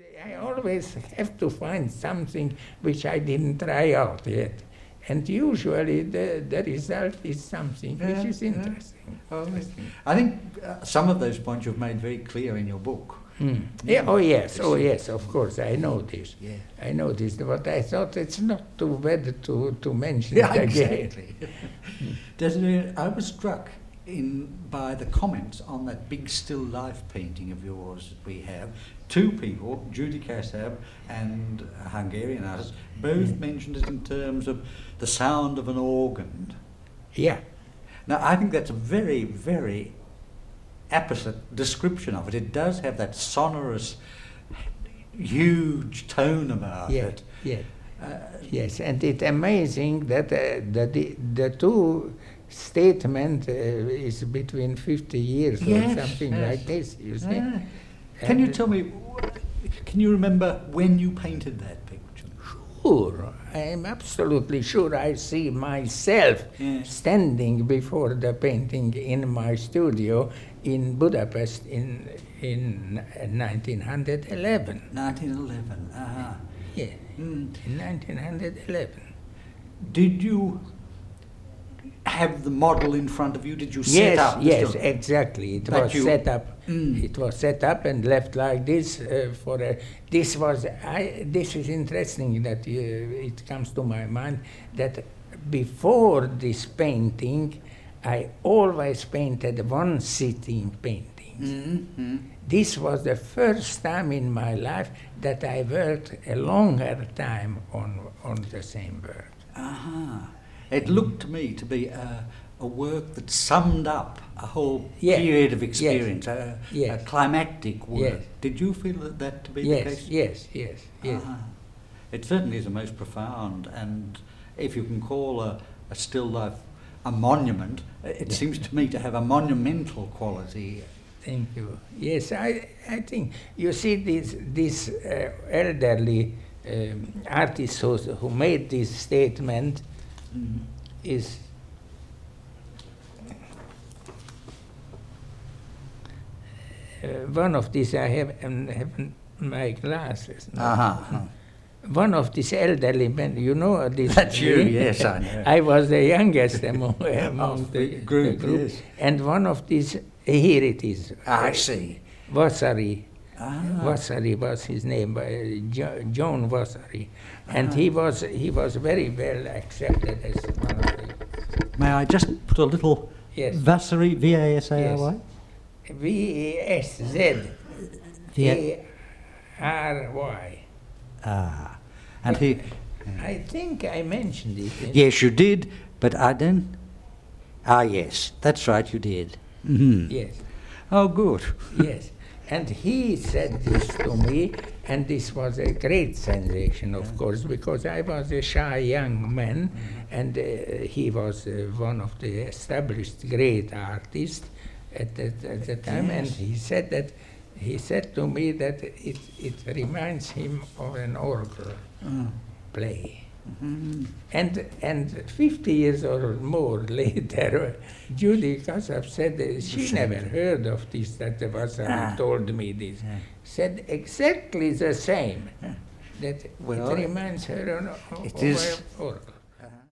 I always have to find something which I didn't try out yet. And usually the result is something which is interesting. I think some of those points you've made very clear in your book. Yeah, oh yes, of course, I know this. Yeah. I know this, but I thought it's not too bad to mention it again. Exactly. Desiree, I was struck by the comments on that big still life painting of yours that we have. Two people, Judy Kassab and a Hungarian artist, both mentioned it in terms of the sound of an organ. Yeah. Now, I think that's a very, very apposite description of it. It does have that sonorous, huge tone about it. Yeah. Yes, and it's amazing that the two statement is between 50 years or something like this, you see. Can you tell me, can you remember when you painted that picture? Sure, I am absolutely sure. I see myself standing before the painting in my studio in Budapest in 1911. 1911, Yeah, in 1911. Did you have the model in front of you? Did you set up? Yes, exactly. It was set up. It was set up and left like this for a. This is interesting that it comes to my mind that before this painting, I always painted one sitting paintings. Mm-hmm. This was the first time in my life that I worked a longer time on the same work. It looked to me to be a work that summed up a whole period of experience, a climactic work. Yes. Did you feel that to be the case? Yes. It certainly is the most profound, and if you can call a still life a monument, it seems to me to have a monumental quality. Thank you. Yes, I think, you see, this elderly artist who made this statement is one of these. I have my glasses. One of these elderly men, you know this. That's you, yes, I know. I was the youngest among the group. Yes. And one of these, here it is. I see. Vasari. Vasari was his name, John Vasari. And he was very well accepted as one of the... May I just put a little... Yes. Vasari, V-A-S-A-R-Y? V-A-S-Z-A-R-Y. And he... I think I mentioned it. Yes, you did, but I don't... yes, that's right, you did. Mm-hmm. Yes. Oh, good. Yes. And he said this to me, and this was a great sensation, of course, because I was a shy young man, and he was one of the established great artists at the time, and he said to me that it reminds him of an organ play. Mm-hmm. And 50 years or more later, Judy Kassab said she never heard of this, that the Vasari told me this. Said exactly the same, that it reminds her of an organ.